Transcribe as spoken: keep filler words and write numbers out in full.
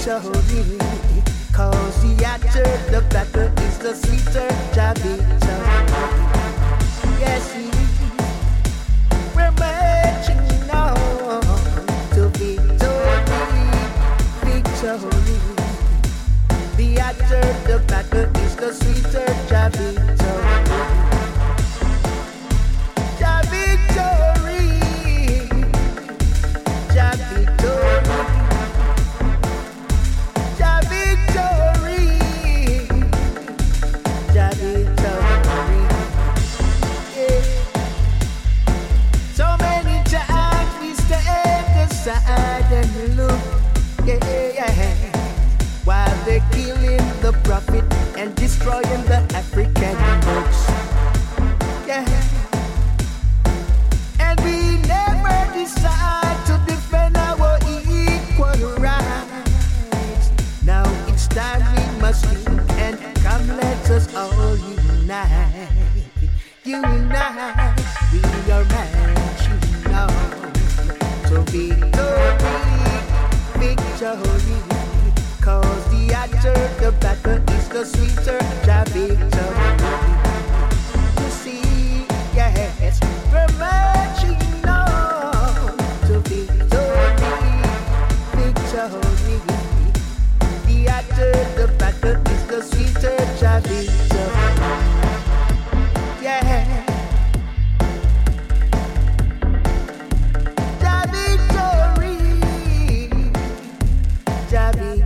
victory. Cause the after the battle is the sweeter the victory. Yes, we're marching on to victory, victory. The after the battle is the sweeter the victory. The victory, the victory, the victory, the victory. Yeah. So many times we stand aside and look, yeah, yeah, while they're killing the prophet and destroying the African books. Yeah. And we never decide to defend our equal rights. Now it's time we must think and come let us all unite. Unite, we are marching on to victory, victory. Cause the after the battle is the sweeter the victory. You see, yes, we're marching on to victory, victory. The after the battle is the sweeter the victory. Yeah. The victory, the victory.